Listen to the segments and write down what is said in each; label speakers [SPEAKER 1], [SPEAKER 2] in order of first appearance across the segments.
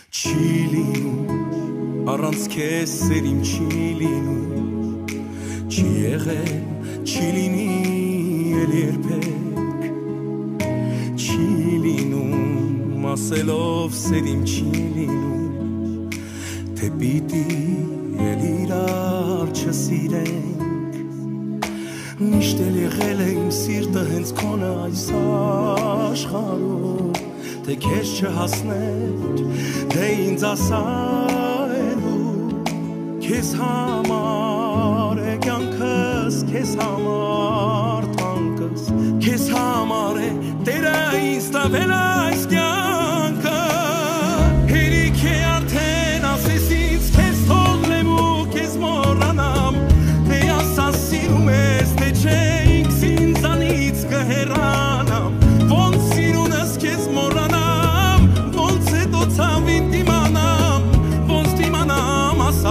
[SPEAKER 1] Չի լինում առանց քեզ սերիմ չի լինում Չի եղել չի լինի էլ երբեք Չի լինում ասելով սերիմ չի լինում Թե պիտի էլ իրար չսիրենք Միշտ էլ եղել է իմ սիրտը հենց քոնը այս աշխարհում Թե քեզ չհասներ, թե ինձ ասայելու Քեզ համար է կյանքս, քեզ համար թանկս Քեզ համար է Տերը ինձ տվել այս կյանքը Հերիք է արդեն ասես ինձ քեզ թողնեմ ու քեզ մոռանամ Թե ասած սիրում ես, թե չէ ինքս ինձանից կհեռանամ Ոնց սիրունս քեզ մոռանամ Ոնց հետո ցավին դիմանամ Ոնց դիմանամ ասա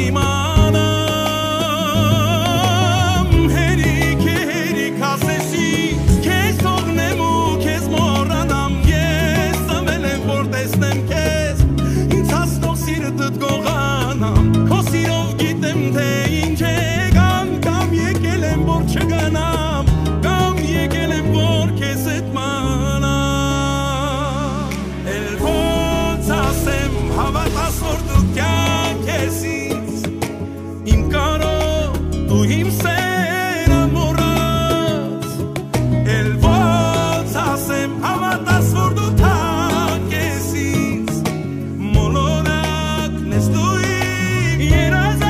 [SPEAKER 1] իմանամ Հերիք ասես ինձ Քեզ թողնեմ ու քեզ մոռանամ Ես ծնվել եմ որ տեսնեմ քեզ Ինձ հասնող սիրտդ գողանամ Քո սիրով գիտեմ թե ինչ է Կամ եկել եմ որ չգնամ Կամ եկել եմ որ քեզ հետ մնամ Էլ ոնց ասեմ հավատաս որ դու կյանք ես ինձ Իմ կարո դու իմ սերը մոռաց Էլ ոնց ասեմ հավատաս որ դու թանկ ես ինձ Մոլորակն ես դու իմ երազը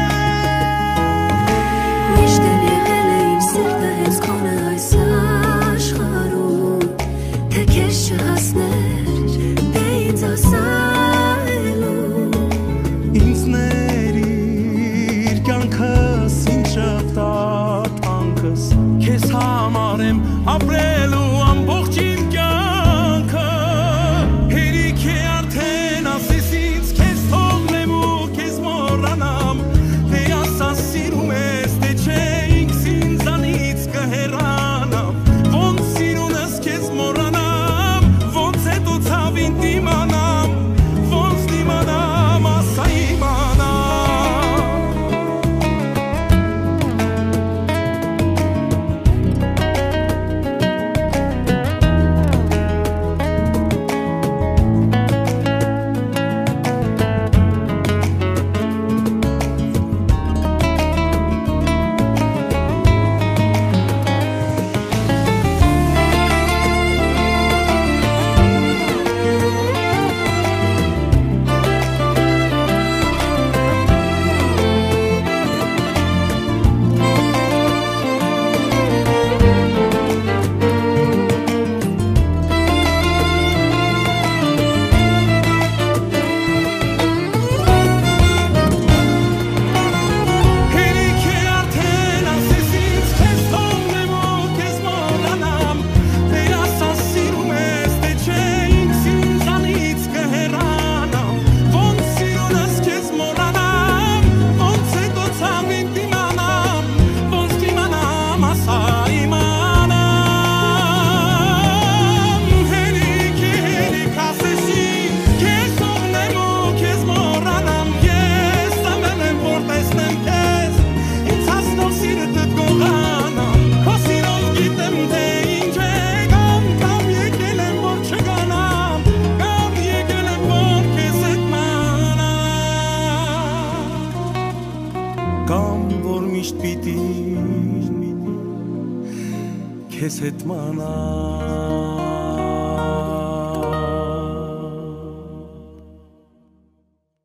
[SPEAKER 2] Միշտ էլ եղել է իմ սիրտը հենց քոնը այս աշխարհում Թե քեզ չհասներ, թե ինձ ասայելու
[SPEAKER 1] Ինձ ներիր կյանքս ինչ շփտար թանկս Քեզ համար եմ ապրելու ամբողջ իմ կյանքը Հերիք է արդեն ասես ինձ քեզ թողնեմ ու քեզ մոռանամ Թե ասած սիրում ես, թե չէ ինքս ինձանից կհեռանամ Ոնց սիրունս քեզ մոռանամ Ոնց հետո ցավին դիմանամ Ոնց դիմանամ ասա իմանամ Հերիք է արդեն ասես ինձ քեզ թողնեմ ու քեզ մոռանամ Թե ասած սիրում ես, թե չէ ինքս ինձանից կհեռանամ Ոնց սիրունս քեզ մոռանամ Ոնց հետո ցավին դիմանամ Ոնց դիմանամ ասա իմանամ Հերիք ասես ինձ Քեզ թողնեմ ու քեզ մոռանամ Ես ծնվել եմ որ տեսնեմ քեզ Ինձ հասնող սիրտդ գողանամ Քո սիրով գիտեմ թե ինչ է Կամ եկել եմ որ չգանամ Կամ եկել եմ որ քեզ հետ մնամ Կամ որ միշտ պիտի քեզ հետ մնամ